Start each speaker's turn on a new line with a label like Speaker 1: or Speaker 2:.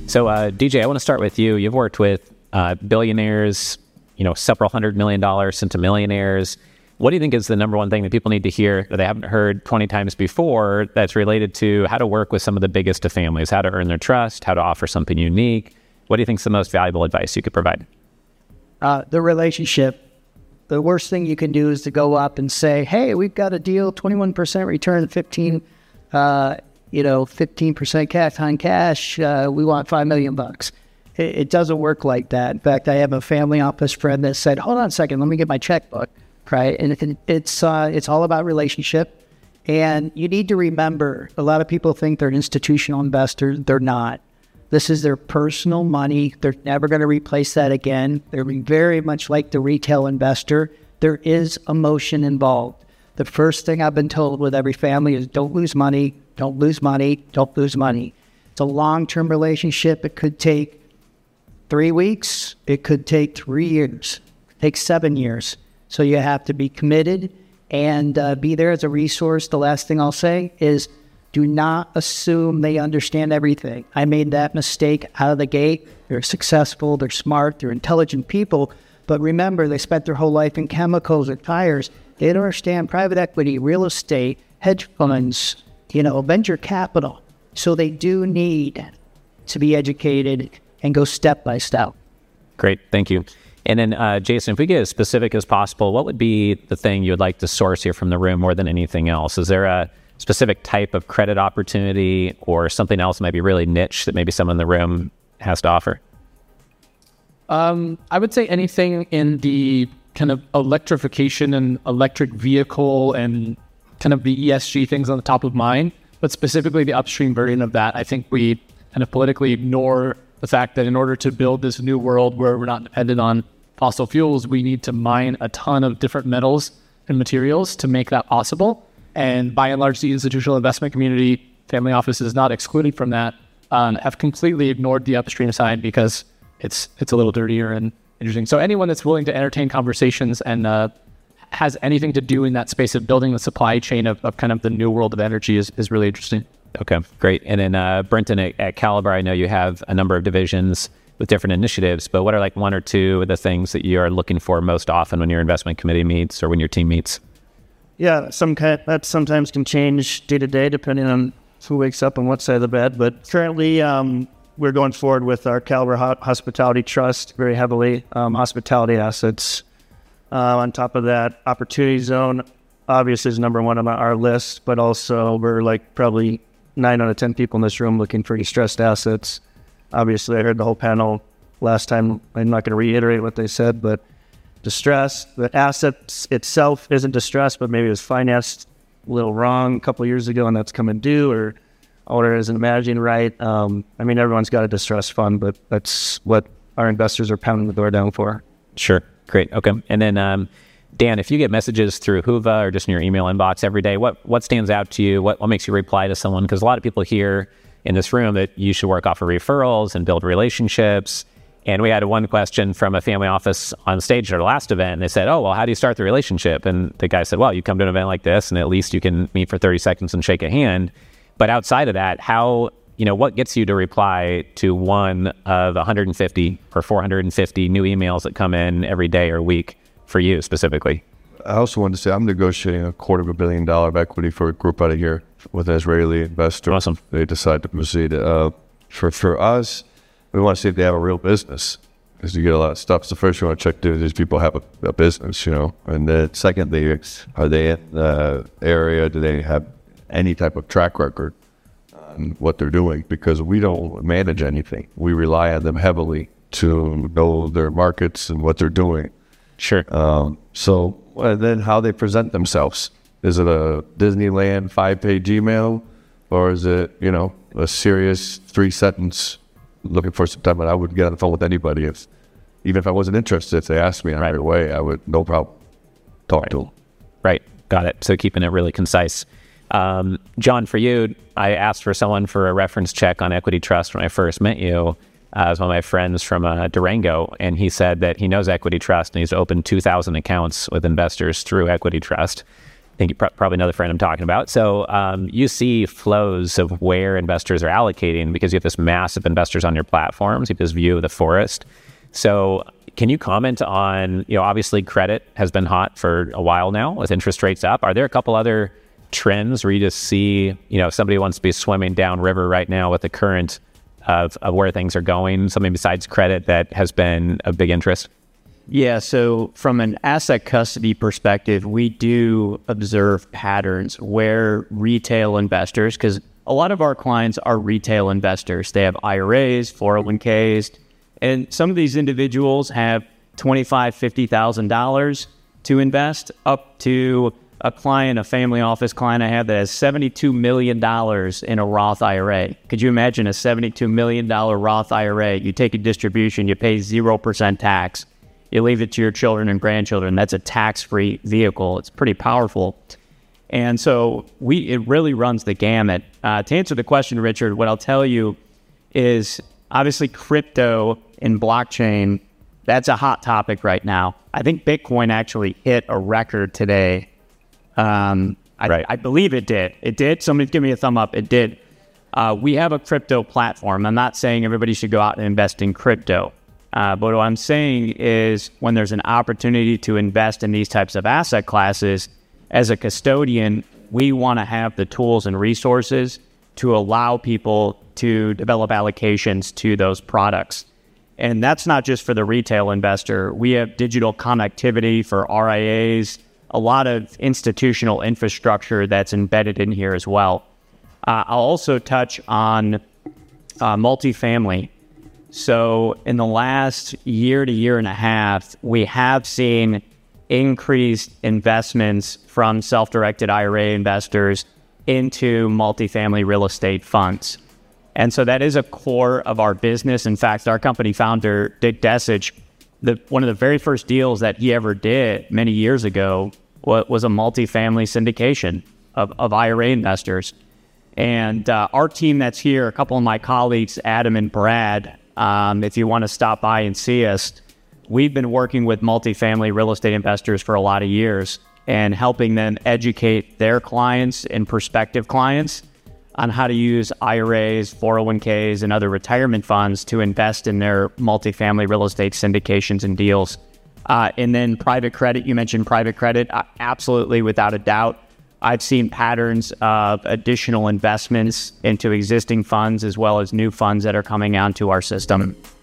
Speaker 1: So, DJ, I want to start with you. You've worked with billionaires, several $100 million into millionaires. What do you think is the number one thing that people need to hear that they haven't heard 20 times before that's related to how to work with some of the biggest of families, how to earn their trust, how to offer something unique? What do you think is the most valuable advice you could provide?
Speaker 2: The relationship. The worst thing you can do is to go up and say, hey, we've got a deal, 21% return, 15% cash on cash. We want $5 million. It doesn't work like that. In fact, I have a family office friend that said, hold on a second, let me get my checkbook. Right. And it's all about relationship. And you need to remember, a lot of people think they're institutional investors. They're not. This is their personal money. They're never going to replace that again. They're very much like the retail investor. There is emotion involved. The first thing I've been told with every family is don't lose money, don't lose money, don't lose money. It's a long-term relationship. It could take 3 weeks. It could take 3 years. It could take 7 years. So you have to be committed and be there as a resource. The last thing I'll say is do not assume they understand everything. I made that mistake out of the gate. They're successful, they're smart, they're intelligent people. But remember, they spent their whole life in chemicals and tires. They don't understand private equity, real estate, hedge funds, venture capital. So they do need to be educated and go step by step.
Speaker 1: Great, thank you. And then, Jason, if we get as specific as possible, what would be the thing you would like to source here from the room more than anything else? Is there a specific type of credit opportunity or something else that might be really niche that maybe someone in the room has to offer?
Speaker 3: I would say anything in the kind of electrification and electric vehicle and kind of the ESG things on the top of mind, but specifically the upstream version of that. I think we kind of politically ignore the fact that in order to build this new world where we're not dependent on fossil fuels, we need to mine a ton of different metals and materials to make that possible. And by and large, the institutional investment community, family offices not excluded from that, have completely ignored the upstream side because it's a little dirtier and interesting. So anyone that's willing to entertain conversations and has anything to do in that space of building the supply chain of kind of the new world of energy is really interesting.
Speaker 1: Okay, great. And then Brenton, at Caliber, I know you have a number of divisions with different initiatives, but what are like one or two of the things that you are looking for most often when your investment committee meets or when your team meets?
Speaker 4: Yeah, that sometimes can change day to day depending on who wakes up on what side of the bed. But currently, we're going forward with our Caliber Hospitality Trust very heavily, hospitality assets. On top of that, Opportunity Zone obviously is number one on our list, but also we're like probably 9 out of 10 people in this room looking for distressed assets. Obviously, I heard the whole panel last time. I'm not going to reiterate what they said, but distress, the asset itself isn't distressed, but maybe it was financed a little wrong a couple of years ago and that's coming due or owner isn't managing right. Everyone's got a distress fund, but that's what our investors are pounding the door down for.
Speaker 1: Sure. Great. Okay. And then, Dan, if you get messages through Whova or just in your email inbox every day, what stands out to you? What makes you reply to someone? Because a lot of people here in this room that you should work off of referrals and build relationships. And we had one question from a family office on stage at our last event. And they said, oh, well, how do you start the relationship? And the guy said, well, you come to an event like this and at least you can meet for 30 seconds and shake a hand. But outside of that, what gets you to reply to one of 150 or 450 new emails that come in every day or week for you specifically?
Speaker 5: I also wanted to say I'm negotiating $250 million of equity for a group out of here with an Israeli investor.
Speaker 1: Awesome.
Speaker 5: They decide to proceed. For us, we want to see if they have a real business because you get a lot of stuff. So first you want to check do these people have a business, and then secondly, are they in the area? Do they have any type of track record on what they're doing? Because we don't manage anything. We rely on them heavily to know their markets and what they're doing.
Speaker 1: Sure.
Speaker 5: And then how they present themselves. Is it a Disneyland 5-page email or is it, a serious 3-sentence looking for some time? And I would get on the phone with anybody even if I wasn't interested. If they asked me right away, I would no problem talk to them.
Speaker 1: Right. Got it. So keeping it really concise. John, for you, I asked for someone for a reference check on Equity Trust when I first met you. As one of my friends from Durango, and he said that he knows Equity Trust and he's opened 2,000 accounts with investors through Equity Trust. think you probably know the friend I'm talking about. So you see flows of where investors are allocating because you have this massive investors on your platforms. You have this view of the forest. So can you comment on, obviously credit has been hot for a while now with interest rates up. Are there a couple other trends where you just see, if somebody wants to be swimming down river right now with the current of where things are going, something besides credit that has been a big interest?
Speaker 6: Yeah, so from an asset custody perspective, we do observe patterns where retail investors, because a lot of our clients are retail investors. They have IRAs, 401ks, and some of these individuals have $25,000, $50,000 to invest, up to a family office client I have that has $72 million in a Roth IRA. Could you imagine a $72 million Roth IRA? You take a distribution, you pay 0% tax. You leave it to your children and grandchildren. That's a tax-free vehicle. It's pretty powerful. And so it really runs the gamut. To answer the question, Richard, what I'll tell you is obviously crypto and blockchain, that's a hot topic right now. I think Bitcoin actually hit a record today. I believe it did. It did. Somebody give me a thumb up. It did. We have a crypto platform. I'm not saying everybody should go out and invest in crypto. But what I'm saying is when there's an opportunity to invest in these types of asset classes, as a custodian, we want to have the tools and resources to allow people to develop allocations to those products. And that's not just for the retail investor. We have digital connectivity for RIAs, a lot of institutional infrastructure that's embedded in here as well. I'll also touch on multifamily. So in the last year to year and a half, we have seen increased investments from self-directed IRA investors into multifamily real estate funds. And so that is a core of our business. In fact, our company founder, Dick Desich, one of the very first deals that he ever did many years ago was a multifamily syndication of IRA investors. And our team that's here, a couple of my colleagues, Adam and Brad, if you want to stop by and see us, we've been working with multifamily real estate investors for a lot of years and helping them educate their clients and prospective clients on how to use IRAs, 401ks, and other retirement funds to invest in their multifamily real estate syndications and deals. And then private credit, you mentioned private credit, absolutely, without a doubt. I've seen patterns of additional investments into existing funds as well as new funds that are coming onto our system.